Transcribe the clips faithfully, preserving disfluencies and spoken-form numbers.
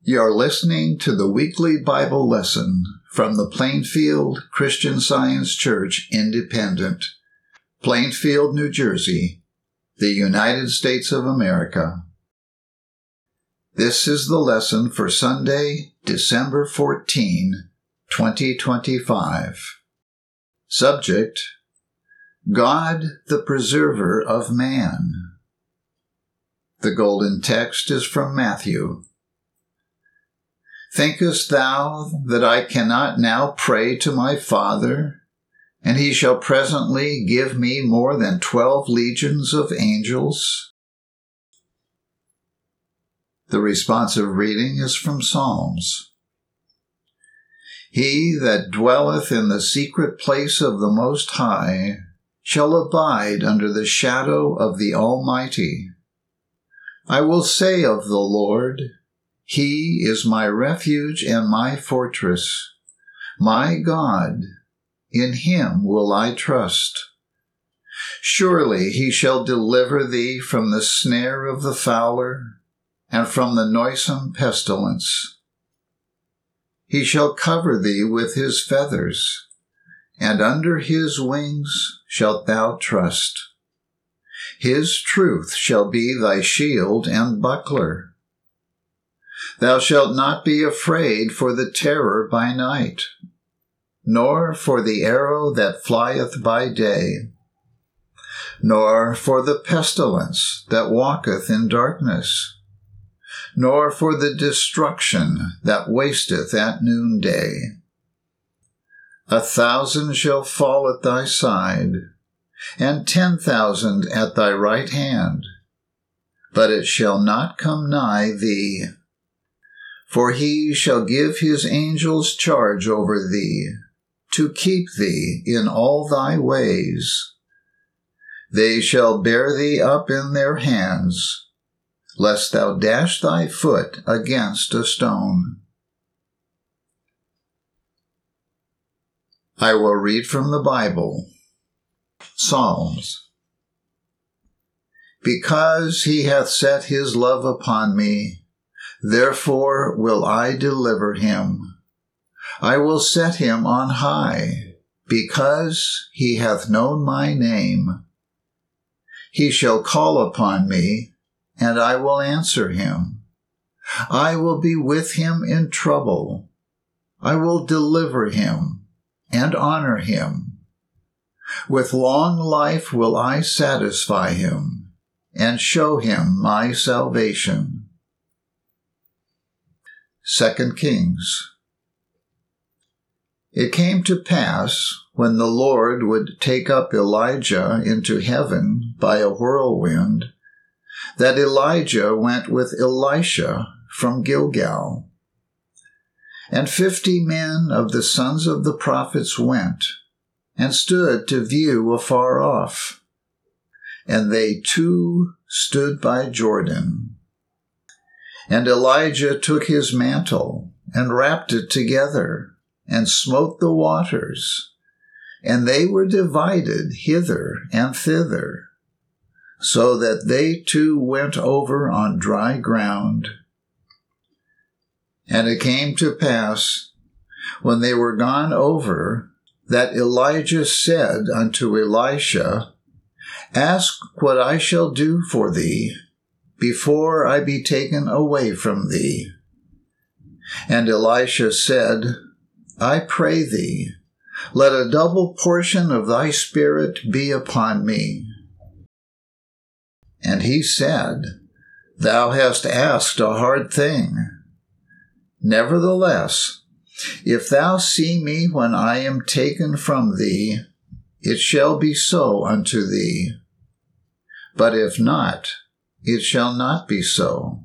You're listening to the weekly Bible lesson from the Plainfield Christian Science Church Independent, Plainfield, New Jersey, the United States of America. This is the lesson for Sunday, December fourteenth, twenty twenty-five. Subject: God, the Preserver of Man. The golden text is from Matthew. Thinkest thou that I cannot now pray to my Father, and he shall presently give me more than twelve legions of angels? The responsive reading is from Psalms. He that dwelleth in the secret place of the Most High shall abide under the shadow of the Almighty. I will say of the Lord, He is my refuge and my fortress, my God, in him will I trust. Surely he shall deliver thee from the snare of the fowler, and from the noisome pestilence. He shall cover thee with his feathers, and under his wings shalt thou trust. His truth shall be thy shield and buckler. Thou shalt not be afraid for the terror by night, nor for the arrow that flieth by day, nor for the pestilence that walketh in darkness, nor for the destruction that wasteth at noonday. A thousand shall fall at thy side, and ten thousand at thy right hand, but it shall not come nigh thee. For he shall give his angels charge over thee, to keep thee in all thy ways. They shall bear thee up in their hands, lest thou dash thy foot against a stone. I will read from the Bible. Psalms. Because he hath set his love upon me, therefore will I deliver him. I will set him on high, because he hath known my name. He shall call upon me, and I will answer him. I will be with him in trouble. I will deliver him and honor him. With long life will I satisfy him, and show him my salvation. Second Kings. It came to pass, when the Lord would take up Elijah into heaven by a whirlwind, that Elijah went with Elisha from Gilgal. And fifty men of the sons of the prophets went, and stood to view afar off. And they too stood by Jordan. And Elijah took his mantle, and wrapped it together, and smote the waters, and they were divided hither and thither, so that they too went over on dry ground. And it came to pass, when they were gone over, that Elijah said unto Elisha, Ask what I shall do for thee, before I be taken away from thee. And Elisha said, I pray thee, let a double portion of thy spirit be upon me. And he said, Thou hast asked a hard thing. Nevertheless, if thou see me when I am taken from thee, it shall be so unto thee. But if not, it shall not be so.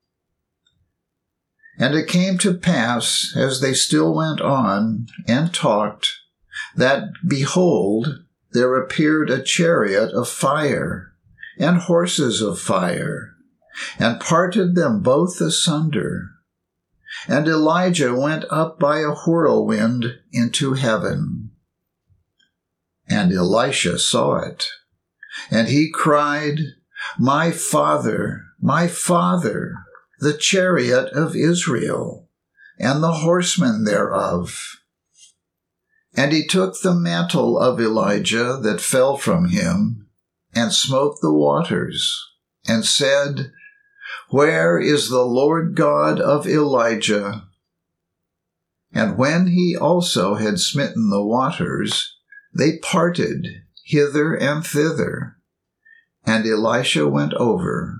And it came to pass, as they still went on and talked, that, behold, there appeared a chariot of fire, and horses of fire, and parted them both asunder. And Elijah went up by a whirlwind into heaven. And Elisha saw it, and he cried, My father, my father, the chariot of Israel, and the horsemen thereof. And he took the mantle of Elijah that fell from him, and smote the waters, and said, Where is the Lord God of Elijah? And when he also had smitten the waters, they parted hither and thither, and Elisha went over.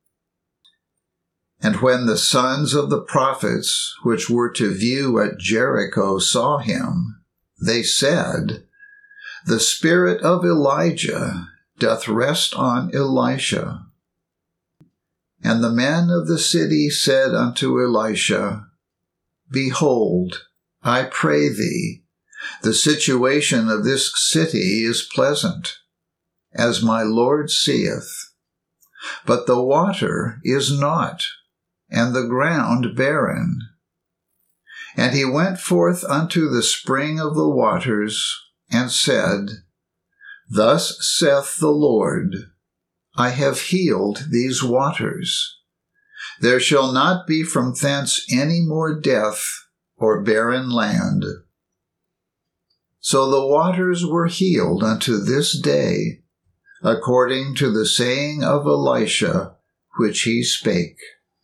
And when the sons of the prophets which were to view at Jericho saw him, they said, The spirit of Elijah doth rest on Elisha. And the men of the city said unto Elisha, Behold, I pray thee, the situation of this city is pleasant, as my Lord seeth. But the water is not, and the ground barren. And he went forth unto the spring of the waters, and said, Thus saith the Lord, I have healed these waters. There shall not be from thence any more death or barren land. So the waters were healed unto this day, according to the saying of Elisha, which he spake.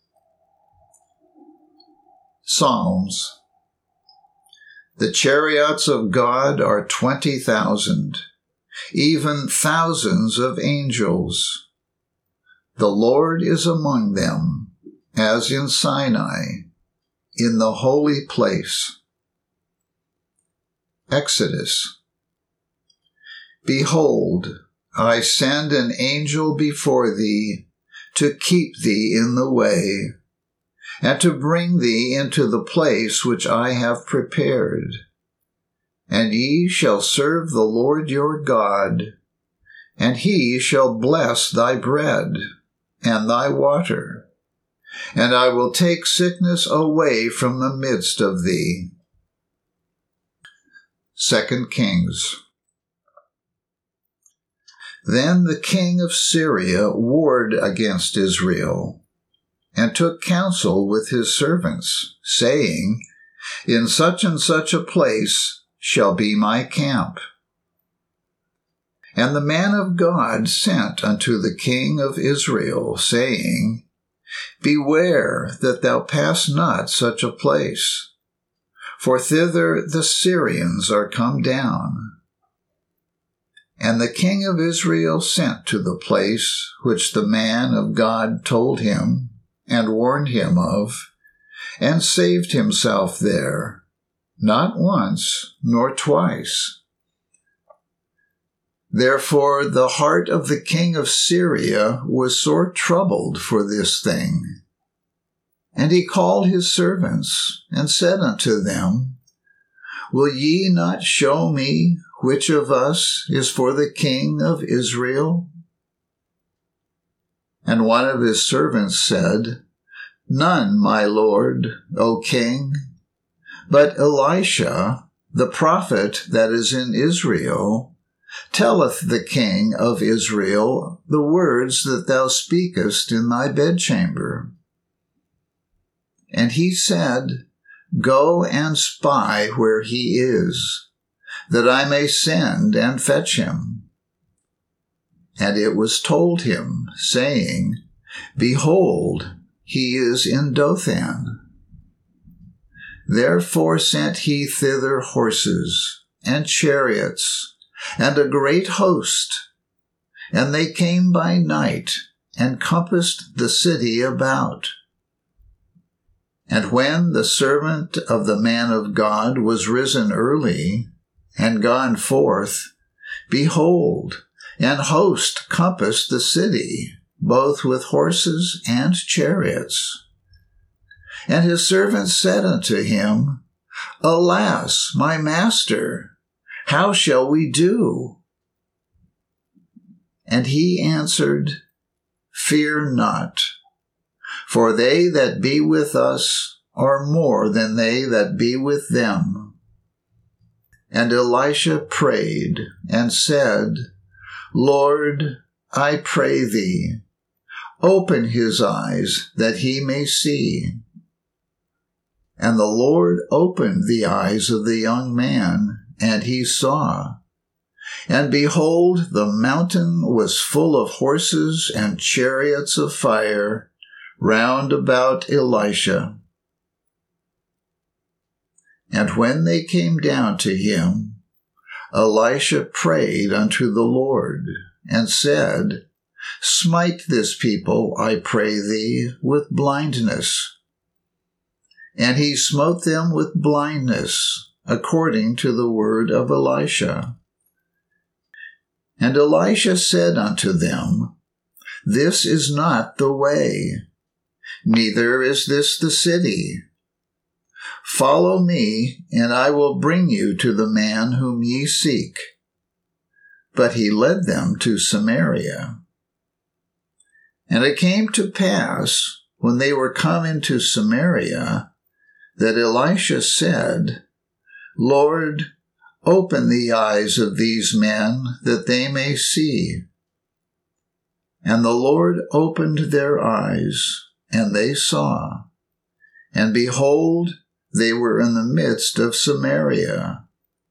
Psalms. The chariots of God are twenty thousand, even thousands of angels. The Lord is among them, as in Sinai, in the holy place. Exodus. Behold, I send an angel before thee, to keep thee in the way, and to bring thee into the place which I have prepared. And ye shall serve the Lord your God, and he shall bless thy bread and thy water, and I will take sickness away from the midst of thee. Second Kings. Then the king of Syria warred against Israel, and took counsel with his servants, saying, In such and such a place shall be my camp. And the man of God sent unto the king of Israel, saying, Beware that thou pass not such a place, for thither the Syrians are come down. And the king of Israel sent to the place which the man of God told him, and warned him of, and saved himself there, not once nor twice. Therefore the heart of the king of Syria was sore troubled for this thing. And he called his servants, and said unto them, Will ye not show me which of us is for the king of Israel? And one of his servants said, None, my lord, O king, but Elisha, the prophet that is in Israel, telleth the king of Israel the words that thou speakest in thy bedchamber. And he said, Go and spy where he is, that I may send and fetch him. And it was told him, saying, Behold, he is in Dothan. Therefore sent he thither horses, and chariots, and a great host. And they came by night, and compassed the city about. And when the servant of the man of God was risen early, and gone forth, behold, an host compassed the city, both with horses and chariots. And his servants said unto him, Alas, my master, how shall we do? And he answered, Fear not, for they that be with us are more than they that be with them. And Elisha prayed and said, Lord, I pray thee, open his eyes that he may see. And the Lord opened the eyes of the young man, and he saw. And behold, the mountain was full of horses and chariots of fire round about Elisha. And when they came down to him, Elisha prayed unto the Lord, and said, Smite this people, I pray thee, with blindness. And he smote them with blindness, according to the word of Elisha. And Elisha said unto them, This is not the way, neither is this the city. Follow me, and I will bring you to the man whom ye seek. But he led them to Samaria. And it came to pass, when they were come into Samaria, that Elisha said, Lord, open the eyes of these men, that they may see. And the Lord opened their eyes, and they saw. And behold, they were in the midst of Samaria.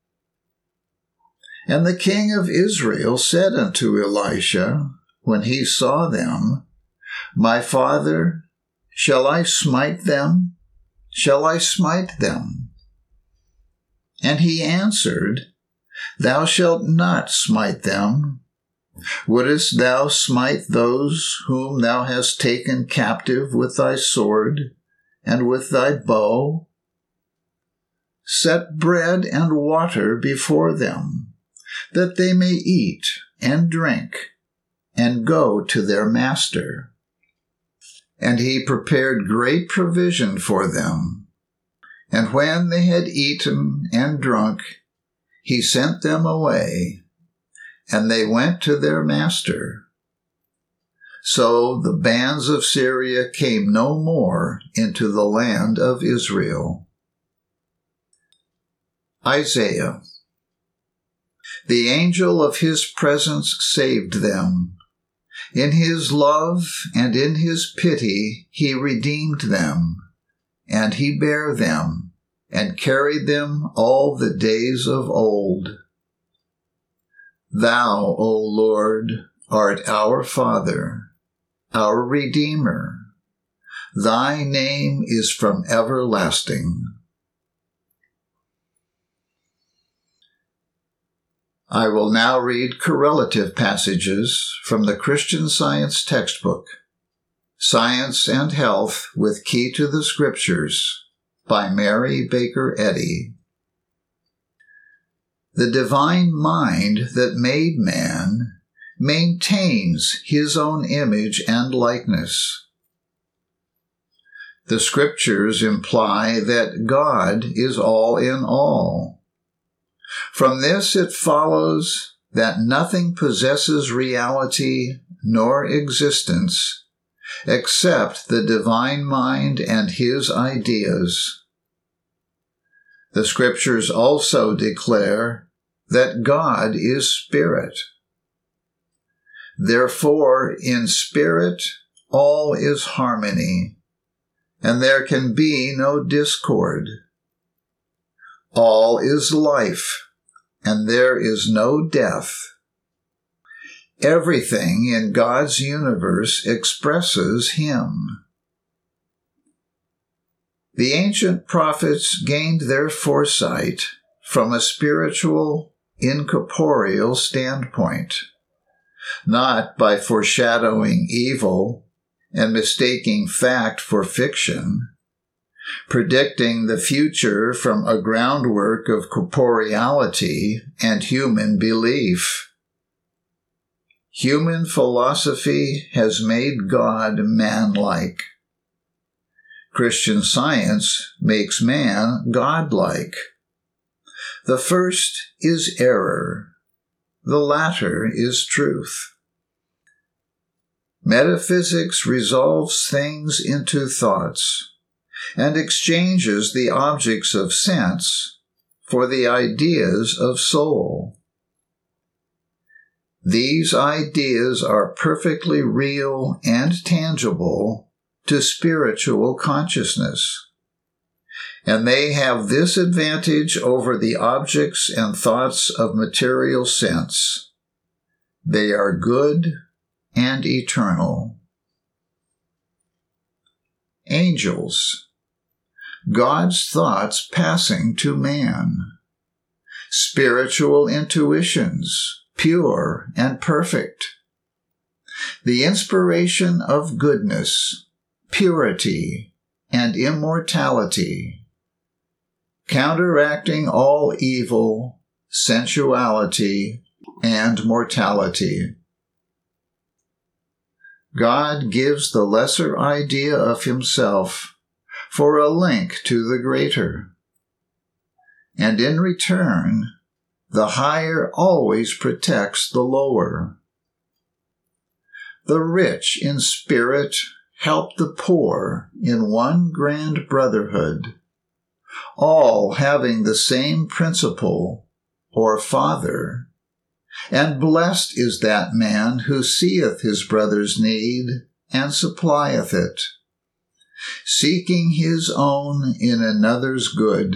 And the king of Israel said unto Elisha, when he saw them, My father, shall I smite them? Shall I smite them? And he answered, Thou shalt not smite them. Wouldest thou smite those whom thou hast taken captive with thy sword and with thy bow? Set bread and water before them, that they may eat and drink, and go to their master. And he prepared great provision for them. And when they had eaten and drunk, he sent them away, and they went to their master. So the bands of Syria came no more into the land of Israel. Isaiah. The angel of his presence saved them. In his love and in his pity he redeemed them, and he bare them, and carried them all the days of old. Thou, O Lord, art our Father, our Redeemer. Thy name is from everlasting. I will now read correlative passages from the Christian Science textbook, Science and Health with Key to the Scriptures, by Mary Baker Eddy. The divine mind that made man maintains his own image and likeness. The Scriptures imply that God is all in all. From this it follows that nothing possesses reality nor existence except the divine mind and his ideas. The Scriptures also declare that God is spirit. Therefore, in spirit, all is harmony, and there can be no discord. All is life, and there is no death. Everything in God's universe expresses Him. The ancient prophets gained their foresight from a spiritual, incorporeal standpoint, not by foreshadowing evil and mistaking fact for fiction, predicting the future from a groundwork of corporeality and human belief. Human philosophy has made God man-like. Christian Science makes man godlike. The first is error. The latter is truth. Metaphysics resolves things into thoughts and exchanges the objects of sense for the ideas of soul. These ideas are perfectly real and tangible to spiritual consciousness, and they have this advantage over the objects and thoughts of material sense: they are good and eternal. Angels, God's thoughts passing to man. Spiritual intuitions, pure and perfect. The inspiration of goodness, purity, and immortality, counteracting all evil, sensuality, and mortality. God gives the lesser idea of himself for a link to the greater. And in return, the higher always protects the lower. The rich in spirit help the poor in one grand brotherhood, all having the same principle, or Father, and blessed is that man who seeth his brother's need and supplieth it, seeking his own in another's good.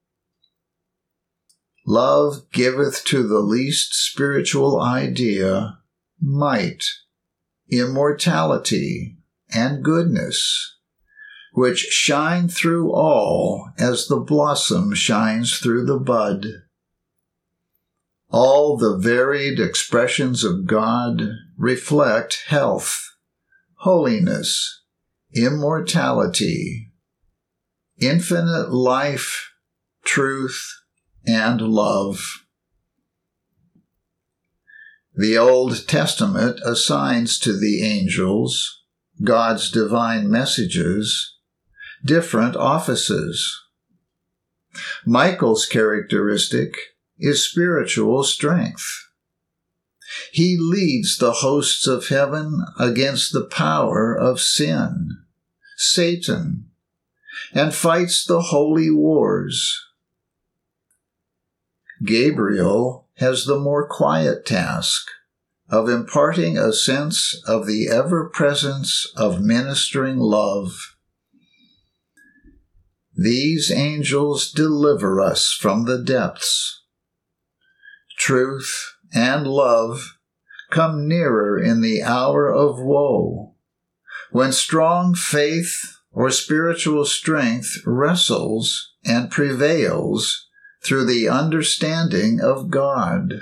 Love giveth to the least spiritual idea might, immortality, and goodness, which shine through all as the blossom shines through the bud. All the varied expressions of God reflect health, holiness, immortality, infinite life, truth, and love. The Old Testament assigns to the angels, God's divine messages, different offices. Michael's characteristic is spiritual strength. He leads the hosts of heaven against the power of sin, Satan, and fights the holy wars. Gabriel has the more quiet task of imparting a sense of the ever-presence of ministering love. These angels deliver us from the depths. Truth and love come nearer in the hour of woe, when strong faith or spiritual strength wrestles and prevails through the understanding of God.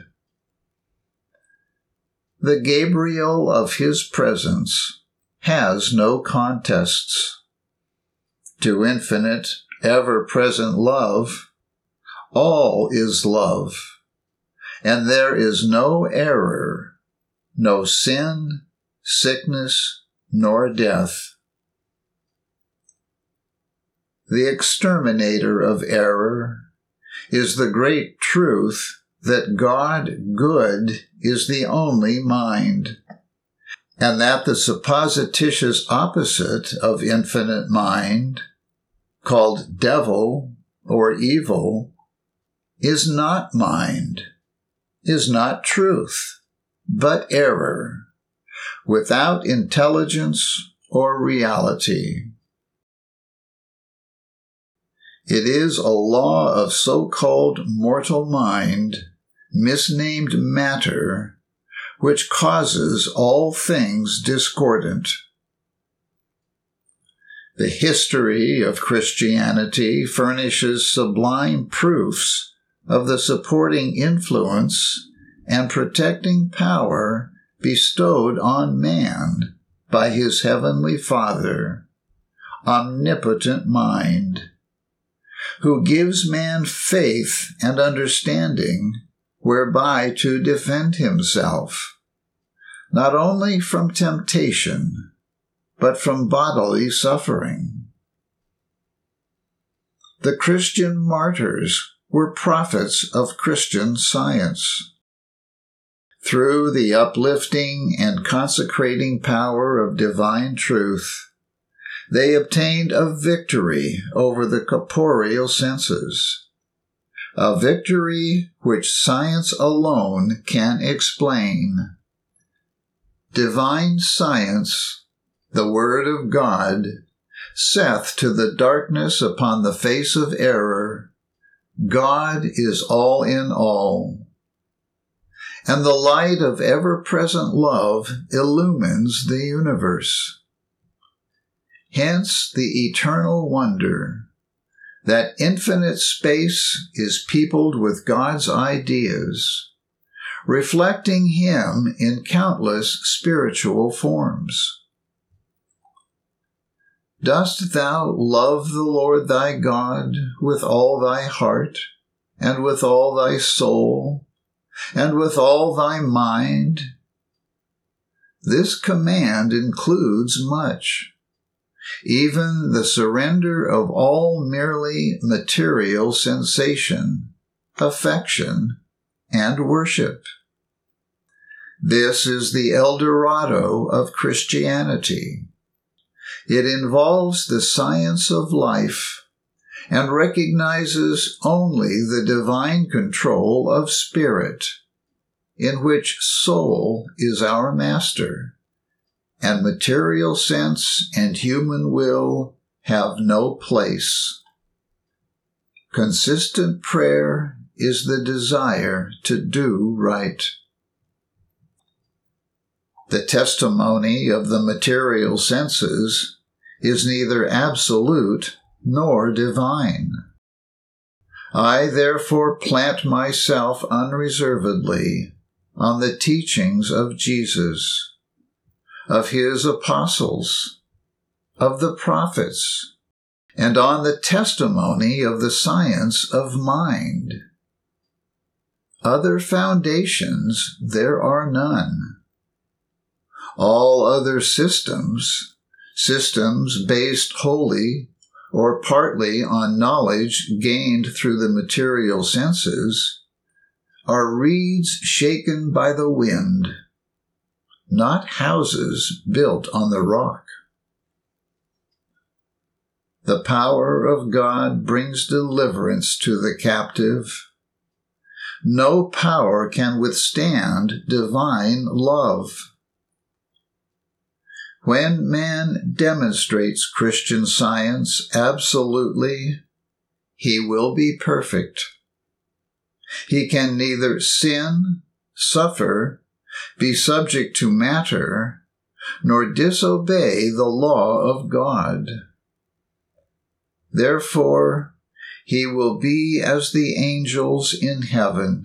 The Gabriel of his presence has no contests. To infinite, ever-present love, all is love, and there is no error, no sin, sickness, nor death. The exterminator of error is the great truth that God good is the only mind, and that the supposititious opposite of infinite mind, called devil or evil, is not mind, is not truth, but error, without intelligence or reality. It is a law of so-called mortal mind, misnamed matter, which causes all things discordant. The history of Christianity furnishes sublime proofs of the supporting influence and protecting power bestowed on man by his heavenly Father, omnipotent mind, who gives man faith and understanding whereby to defend himself, not only from temptation, but from bodily suffering. The Christian martyrs were prophets of Christian science. Through the uplifting and consecrating power of divine truth, they obtained a victory over the corporeal senses, a victory which science alone can explain. Divine science, the Word of God, saith to the darkness upon the face of error, God is all in all. And the light of ever-present love illumines the universe. Hence the eternal wonder that infinite space is peopled with God's ideas, reflecting Him in countless spiritual forms. Dost thou love the Lord thy God with all thy heart, and with all thy soul, and with all thy mind? This command includes much, even the surrender of all merely material sensation, affection, and worship. This is the El Dorado of Christianity. It involves the science of life and recognizes only the divine control of spirit, in which soul is our master, and material sense and human will have no place. Consistent prayer is the desire to do right. The testimony of the material senses is neither absolute nor divine. I therefore plant myself unreservedly on the teachings of Jesus, of His apostles, of the prophets, and on the testimony of the science of mind. Other foundations there are none. All other systems, systems based wholly or partly on knowledge gained through the material senses, are reeds shaken by the wind, not houses built on the rock. The power of God brings deliverance to the captive. No power can withstand divine love. When man demonstrates Christian science absolutely, he will be perfect. He can neither sin, suffer, be subject to matter, nor disobey the law of God. Therefore, he will be as the angels in heaven.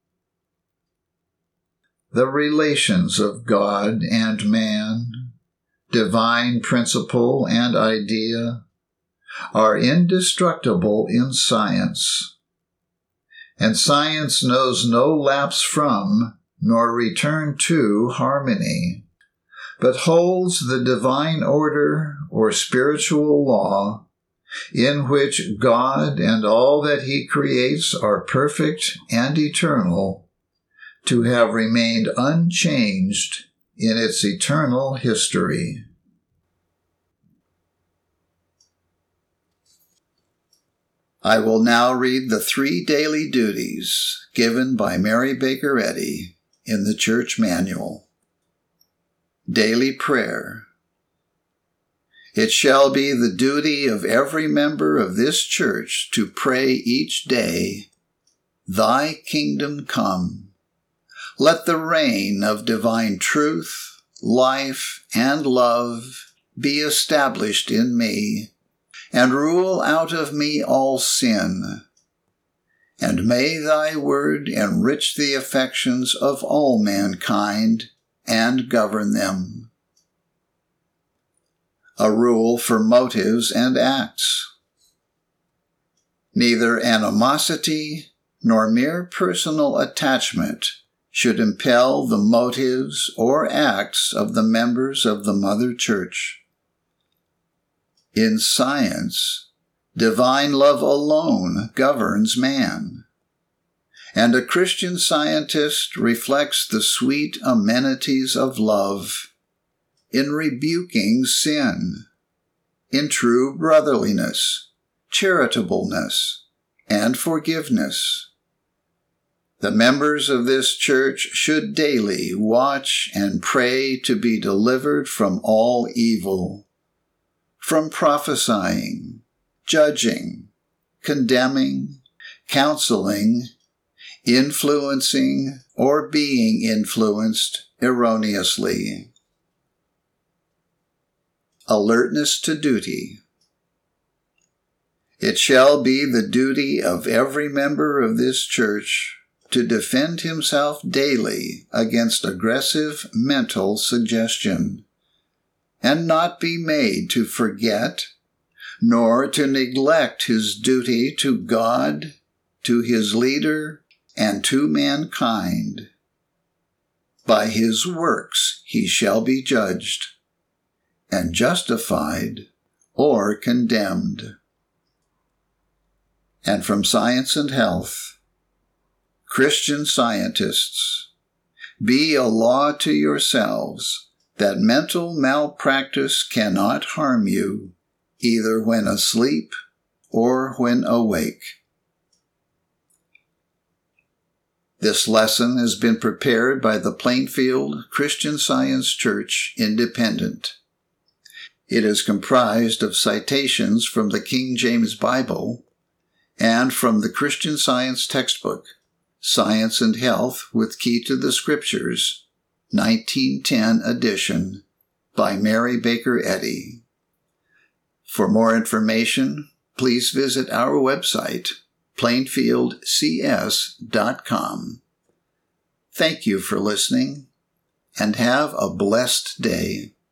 The relations of God and man, divine principle and idea, are indestructible in science, and science knows no lapse from nor return to harmony, but holds the divine order or spiritual law in which God and all that He creates are perfect and eternal, to have remained unchanged in its eternal history. I will now read the three daily duties given by Mary Baker Eddy in the Church Manual. Daily Prayer. It shall be the duty of every member of this church to pray each day, Thy kingdom come. Let the reign of divine truth, life, and love be established in me, and rule out of me all sin. And may Thy word enrich the affections of all mankind and govern them. A rule for motives and acts. Neither animosity nor mere personal attachment should impel the motives or acts of the members of the Mother Church. In science, divine love alone governs man, and a Christian scientist reflects the sweet amenities of love in rebuking sin, in true brotherliness, charitableness, and forgiveness. The members of this church should daily watch and pray to be delivered from all evil, from prophesying, judging, condemning, counseling, influencing, or being influenced erroneously. Alertness to duty. It shall be the duty of every member of this church to defend himself daily against aggressive mental suggestion, and not be made to forget, nor to neglect his duty to God, to his leader, and to mankind. By his works he shall be judged, and justified or condemned. And from Science and Health, Christian Scientists, be a law to yourselves that mental malpractice cannot harm you, either when asleep or when awake. This lesson has been prepared by the Plainfield Christian Science Church Independent. It is comprised of citations from the King James Bible and from the Christian Science textbook, Science and Health with Key to the Scriptures, nineteen ten edition, by Mary Baker Eddy. For more information, please visit our website, plainfield c s dot com. Thank you for listening, and have a blessed day.